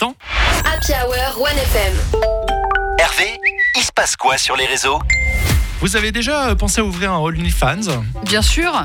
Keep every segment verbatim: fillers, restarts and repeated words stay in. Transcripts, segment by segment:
l'instant. Happy Hour One F M. Hervé, il se passe quoi sur les réseaux ? Vous avez déjà pensé à ouvrir un OnlyFans ? Bien sûr.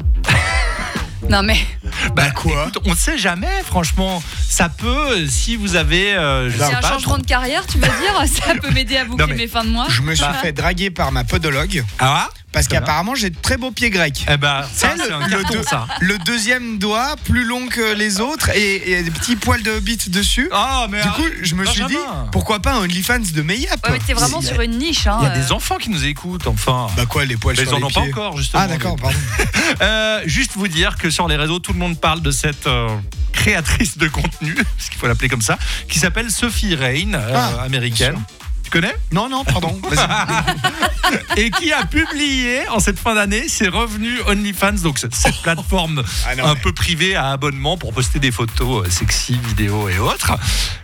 Non mais. Bah quoi ? Écoute, on ne sait jamais, franchement. Ça peut, si vous avez. Euh, je C'est sais un pas, changement de carrière, tu vas dire. Ça peut m'aider à boucler Non, mais mes fins de mois. Je me suis Bah. fait draguer par ma podologue. Ah Parce Très bien. qu'apparemment j'ai de très beaux pieds grecs. Eh ben, ça, Tu sais, c'est un le, carton, deux- ça. le deuxième doigt plus long que les autres et, et des petits poils de bite dessus. Ah, mais Du coup, je me suis dit, Benjamin. pourquoi pas un OnlyFans de Mayap ? Ouais, mais t'es vraiment Il y a- sur une niche. Hein, Il y a euh. des enfants qui nous écoutent, enfin. Bah quoi, les poils Mais sur ils en les ont pas pieds. encore, justement. Ah d'accord, pardon. Euh, juste vous dire que sur les réseaux, tout le monde parle de cette euh, créatrice de contenu, parce qu'il faut l'appeler comme ça, qui s'appelle Sophie Rain, euh, Ah, américaine. bien Tu connais ? Non, non, pardon. Vas-y. Et qui a publié en cette fin d'année ses revenus OnlyFans, donc cette, cette plateforme Ah non, un mais- peu privée à abonnement pour poster des photos euh, sexy, vidéos et autres.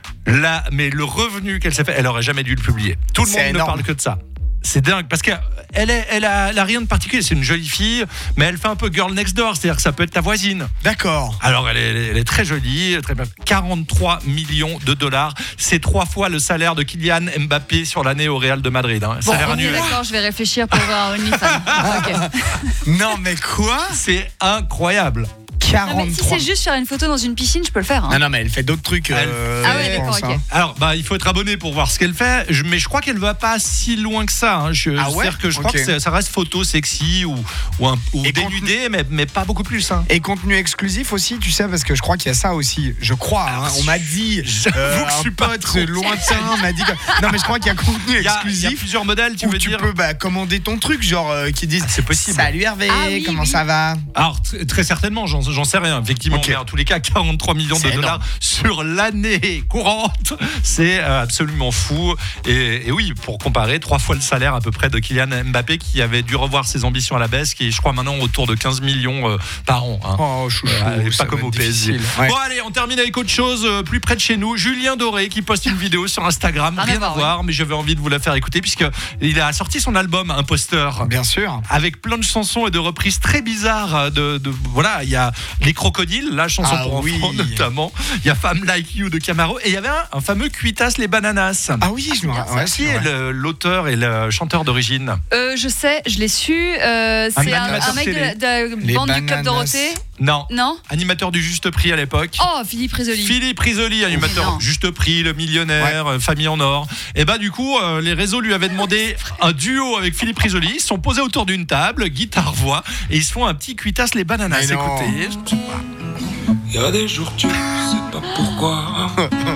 Là, mais le revenu qu'elle s'est fait, elle aurait jamais dû le publier. Tout le C'est monde ne énorme. parle que de ça. C'est dingue parce qu'elle est, elle a, elle a rien de particulier. C'est une jolie fille, mais elle fait un peu girl next door, c'est-à-dire que ça peut être ta voisine. D'accord. Alors elle est, elle est très jolie, très bien. quarante-trois millions de dollars, c'est trois fois le salaire de Kylian Mbappé sur l'année au Real de Madrid. Hein. Bon, Salaire on est annuel. d'accord, je vais réfléchir pour voir un OnlyFans. Ok. Non mais quoi ? C'est incroyable. Non, mais si quarante-trois. c'est juste faire une photo dans une piscine, je peux le faire. hein. Non, non, mais elle fait d'autres trucs. Elle euh, Ah ouais, je d'accord, pense, ok. hein. Alors, bah, il faut être abonné pour voir ce qu'elle fait, je- mais je crois qu'elle va pas si loin que ça. Hein. Je, Ah ouais c'est-à-dire que je crois Ok. que c'est- ça reste photo sexy ou, ou, un, ou Et dénudé, mais, mais pas beaucoup plus. Hein. Et contenu exclusif aussi, tu sais, parce que je crois qu'il y a ça aussi. Je crois, hein, on m'a dit. J'avoue euh, que je suis un pas pote trop. lointain m'a dit que... Non, mais je crois qu'il y a contenu Il y a, il y a exclusif. plusieurs modèles, tu où veux tu dire peux bah, commander ton truc, genre euh, qui disent Ah, c'est possible. Salut Hervé, Ah oui, comment oui. ça va ? Alors, t- très certainement, j'en, j'en sais rien. Effectivement, Ok. mais en tous les cas, quarante-trois millions de C'est dollars sur l'année courante, c'est euh, absolument fou. Et, et oui, pour comparer, trois fois le salaire à peu près de Kylian Mbappé, qui avait dû revoir ses ambitions à la baisse, qui est, je crois, maintenant autour de quinze millions euh, par an. Hein. Oh, chouchou, Ouais, ça pas comme va au être P S G. difficile. Ouais. Bon allez, on termine avec autre chose euh, plus près de chez nous. Julien Doré qui poste une vidéo sur Instagram, Rien à rien à voir, voir, mais j'avais envie de vous la faire écouter puisque il a sorti son album Imposteur. Bien sûr. Avec plein de chansons et de reprises très bizarres. De, de- voilà, il y a Les Crocodiles, la chanson Ah pour oui. enfants notamment. Il y a Femme Like You de Camaro et il y avait un, un fameux Cuitas les Bananas. Ah oui, je me bien, rappelle. ça. Ouais, Qui c'est est vrai. le- l'auteur et le chanteur d'origine? Euh, je sais, je l'ai su. euh, c'est un, animateur un mec de la, de la Les bande du Club Bananas. Dorothée. Non. Non. Animateur du Juste Prix à l'époque. Oh, Philippe Risoli. Philippe Risoli, animateur non. Juste Prix, Le Millionnaire, euh, Famille en Or. Et bah du coup, euh, les réseaux lui avaient demandé un duo avec Philippe Risoli. Ils se sont posés autour d'une table, guitare-voix, et ils se font un petit Cuitas les Bananas. Mais non. Écoutez, je sais pas. Y a des jours tu sais pas pourquoi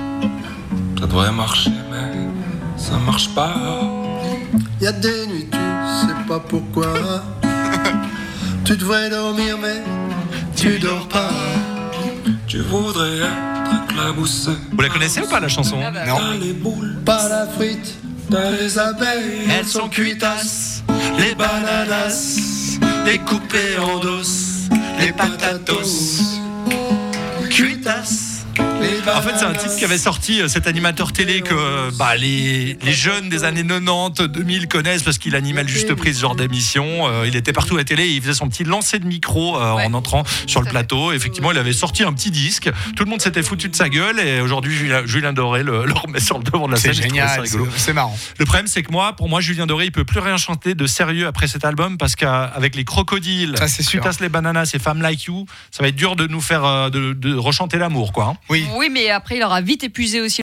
ça devrait marcher mais ça marche pas. Y a des nuits, tu sais pas pourquoi. Tu devrais dormir, mais tu dors pas. Tu voudrais être éclaboussé. Vous la connaissez ou pas la chanson? Ah bah, Non. T'as les boules, Pas la frite, t'as les abeilles, Elles sont cuitas, les bananas, les coupées en dos, les patatos, cuitas. En fait, c'est un titre qui avait sorti, euh, cet animateur télé que euh, bah, les, les jeunes des années quatre-vingt-dix, deux mille connaissent parce qu'il animait le Juste Prix, ce genre d'émission. Euh, il était partout à la télé, il faisait son petit lancer de micro euh, Ouais. en entrant sur le Tout à plateau. Effectivement, il avait sorti un petit disque. Tout le monde s'était foutu de sa gueule et aujourd'hui, Julien, Julien Doré le, le remet sur le devant de la C'est scène. Je trouvais ça génial, rigolo. c'est- c'est marrant. Le problème, c'est que moi, pour moi, Julien Doré, il peut plus rien chanter de sérieux après cet album parce qu'avec les crocodiles, Ça, c'est sûr. Cuitas les Bananas et Femme Like You, ça va être dur de nous faire euh, de, de rechanter l'amour, quoi. hein. Oui. Oui, mais après, il aura vite épuisé aussi